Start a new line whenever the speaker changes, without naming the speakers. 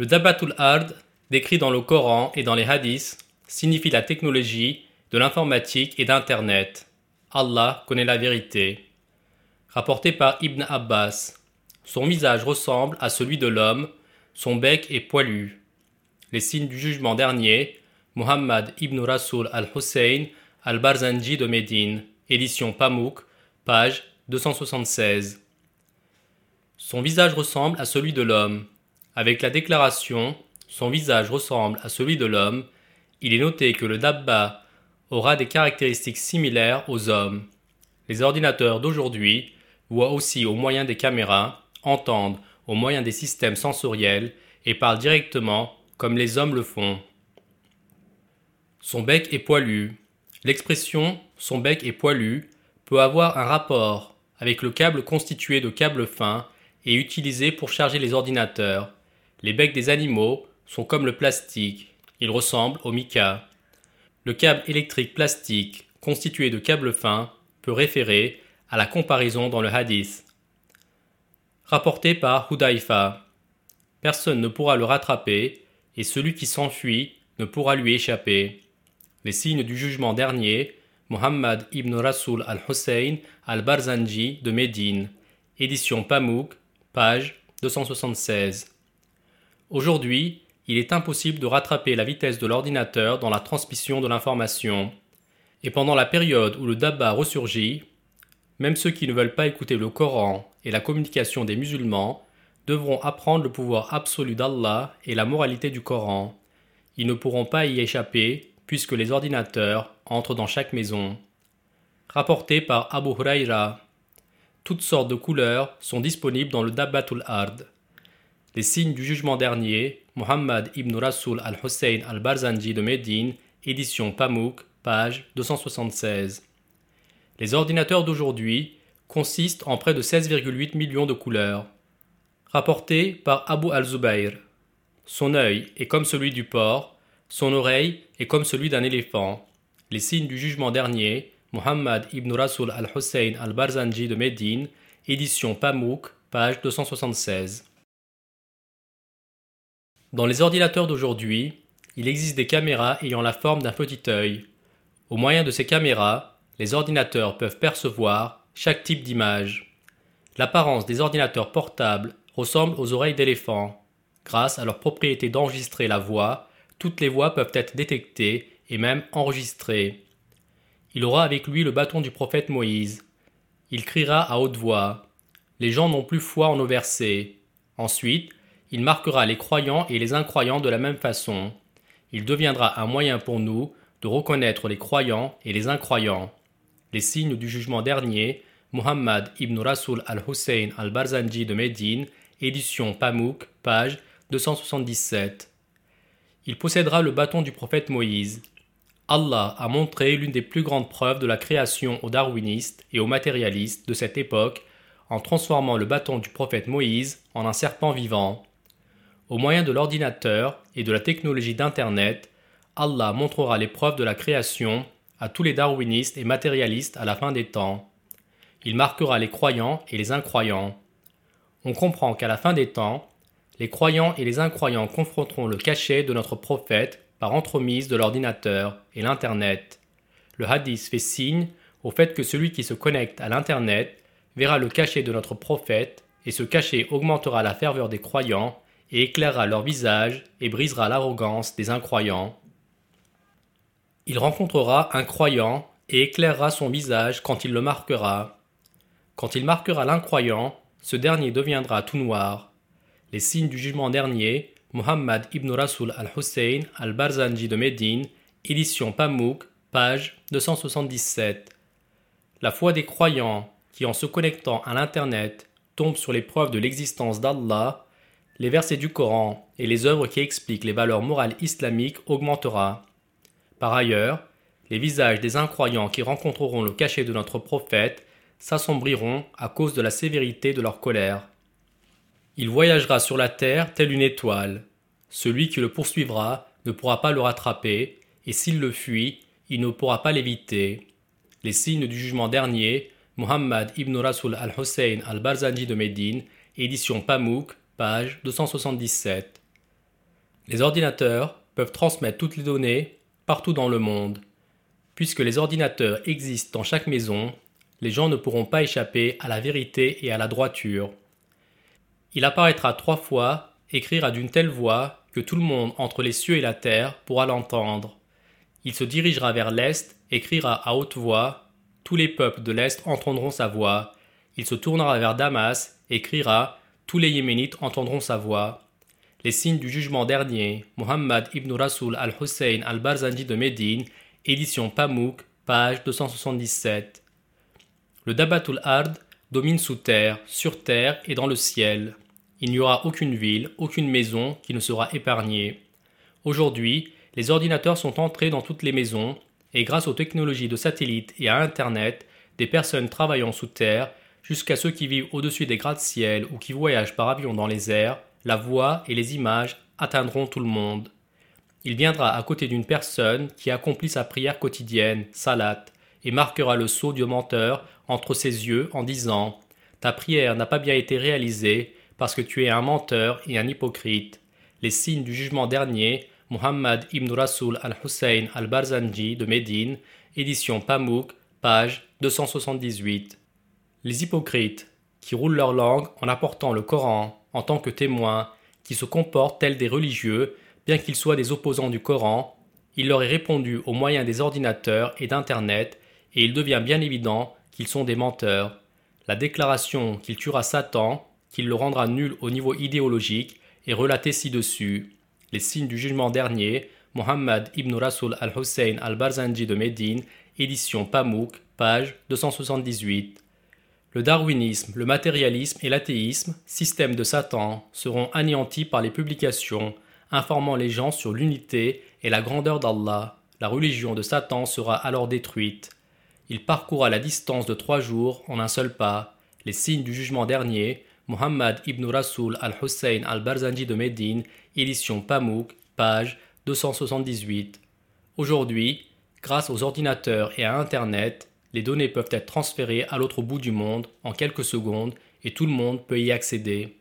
Le Dabbatul Ard, décrit dans le Coran et dans les hadiths, signifie la technologie, de l'informatique et d'Internet. Allah connaît la vérité. Rapporté par Ibn Abbas, son visage ressemble à celui de l'homme, son bec est poilu. Les signes du jugement dernier, Muhammad ibn Rasul al-Hussein al-Barzanji de Médine, édition Pamouk, page 276. Son visage ressemble à celui de l'homme. Avec la déclaration « Son visage ressemble à celui de l'homme », il est noté que le Dabba aura des caractéristiques similaires aux hommes. Les ordinateurs d'aujourd'hui voient aussi au moyen des caméras, entendent au moyen des systèmes sensoriels et parlent directement comme les hommes le font. Son bec est poilu. L'expression « son bec est poilu » peut avoir un rapport avec le câble constitué de câbles fins et utilisé pour charger les ordinateurs. Les becs des animaux sont comme le plastique, ils ressemblent au mica. Le câble électrique plastique, constitué de câbles fins, peut référer à la comparaison dans le hadith. Rapporté par Hudayfa. Personne ne pourra le rattraper et celui qui s'enfuit ne pourra lui échapper. Les signes du jugement dernier, Muhammad ibn Rasul al-Hussein al-Barzanji de Médine, édition Pamouk, page 276. Aujourd'hui, il est impossible de rattraper la vitesse de l'ordinateur dans la transmission de l'information. Et pendant la période où le Dabba ressurgit, même ceux qui ne veulent pas écouter le Coran et la communication des musulmans devront apprendre le pouvoir absolu d'Allah et la moralité du Coran. Ils ne pourront pas y échapper puisque les ordinateurs entrent dans chaque maison. Rapporté par Abu Huraira. Toutes sortes de couleurs sont disponibles dans le Dabbatul Ard. Les signes du jugement dernier, Muhammad ibn Rasul al-Hussein al-Barzanji de Médine, édition Pamouk, page 276. Les ordinateurs d'aujourd'hui consistent en près de 16,8 millions de couleurs. Rapporté par Abu al-Zubayr. Son œil est comme celui du porc, son oreille est comme celui d'un éléphant. Les signes du jugement dernier, Muhammad ibn Rasul al-Hussein al-Barzanji de Médine, édition Pamouk, page 276. Dans les ordinateurs d'aujourd'hui, il existe des caméras ayant la forme d'un petit œil. Au moyen de ces caméras, les ordinateurs peuvent percevoir chaque type d'image. L'apparence des ordinateurs portables ressemble aux oreilles d'éléphant. Grâce à leur propriété d'enregistrer la voix, toutes les voix peuvent être détectées et même enregistrées. Il aura avec lui le bâton du prophète Moïse. Il criera à haute voix. Les gens n'ont plus foi en nos versets. Ensuite, il marquera les croyants et les incroyants de la même façon. Il deviendra un moyen pour nous de reconnaître les croyants et les incroyants. Les signes du jugement dernier, Muhammad ibn Rasul al-Hussein al-Barzanji de Médine, édition Pamouk, page 277. Il possédera le bâton du prophète Moïse. Allah a montré l'une des plus grandes preuves de la création aux darwinistes et aux matérialistes de cette époque en transformant le bâton du prophète Moïse en un serpent vivant. Au moyen de l'ordinateur et de la technologie d'Internet, Allah montrera les preuves de la création à tous les darwinistes et matérialistes à la fin des temps. Il marquera les croyants et les incroyants. On comprend qu'à la fin des temps, les croyants et les incroyants confronteront le cachet de notre prophète par entremise de l'ordinateur et l'Internet. Le hadith fait signe au fait que celui qui se connecte à l'Internet verra le cachet de notre prophète et ce cachet augmentera la ferveur des croyants et éclairera leur visage et brisera l'arrogance des incroyants. Il rencontrera un croyant et éclairera son visage quand il le marquera. Quand il marquera l'incroyant, ce dernier deviendra tout noir. Les signes du jugement dernier, Muhammad ibn Rasul al-Hussein al-Barzanji de Médine, édition Pamouk, page 277. La foi des croyants qui, en se connectant à l'Internet, tombent sur les preuves de l'existence d'Allah, les versets du Coran et les œuvres qui expliquent les valeurs morales islamiques augmentera. Par ailleurs, les visages des incroyants qui rencontreront le cachet de notre prophète s'assombriront à cause de la sévérité de leur colère. Il voyagera sur la terre telle une étoile. Celui qui le poursuivra ne pourra pas le rattraper, et s'il le fuit, il ne pourra pas l'éviter. Les signes du jugement dernier, Muhammad ibn Rasul al-Hussein al-Barzanji de Médine, édition Pamouk, page 277. Les ordinateurs peuvent transmettre toutes les données partout dans le monde. Puisque les ordinateurs existent dans chaque maison, les gens ne pourront pas échapper à la vérité et à la droiture. Il apparaîtra 3 fois, écrira d'une telle voix que tout le monde entre les cieux et la terre pourra l'entendre. Il se dirigera vers l'est, écrira à haute voix, tous les peuples de l'est entendront sa voix. Il se tournera vers Damas, écrira, tous les Yéménites entendront sa voix. Les signes du jugement dernier, Muhammad ibn Rasul al-Hussein al-Barzanji de Médine, édition Pamouk, page 277. Le Dabatul Ard domine sous terre, sur terre et dans le ciel. Il n'y aura aucune ville, aucune maison qui ne sera épargnée. Aujourd'hui, les ordinateurs sont entrés dans toutes les maisons et grâce aux technologies de satellite et à Internet, des personnes travaillant sous terre jusqu'à ceux qui vivent au-dessus des gratte-ciel ou qui voyagent par avion dans les airs, la voix et les images atteindront tout le monde. Il viendra à côté d'une personne qui accomplit sa prière quotidienne, salat, et marquera le sceau du menteur entre ses yeux en disant « Ta prière n'a pas bien été réalisée parce que tu es un menteur et un hypocrite. » Les signes du jugement dernier, Muhammad ibn Rasul al-Hussein al-Barzanji de Médine, édition Pamouk, page 278. Les hypocrites, qui roulent leur langue en apportant le Coran en tant que témoin, qui se comportent tels des religieux, bien qu'ils soient des opposants du Coran, il leur est répondu au moyen des ordinateurs et d'Internet, et il devient bien évident qu'ils sont des menteurs. La déclaration qu'il tuera Satan, qu'il le rendra nul au niveau idéologique, est relatée ci-dessus. Les signes du jugement dernier, Muhammad ibn Rasul al-Hussein al-Barzanji de Médine, édition Pamouk, page 278. Le darwinisme, le matérialisme et l'athéisme, système de Satan, seront anéantis par les publications informant les gens sur l'unité et la grandeur d'Allah. La religion de Satan sera alors détruite. Il parcourra la distance de 3 jours en un seul pas. Les signes du jugement dernier, Muhammad ibn Rasul al-Hussein al-Barzanji de Médine, édition Pamouk, page 278. Aujourd'hui, grâce aux ordinateurs et à Internet, les données peuvent être transférées à l'autre bout du monde en quelques secondes et tout le monde peut y accéder.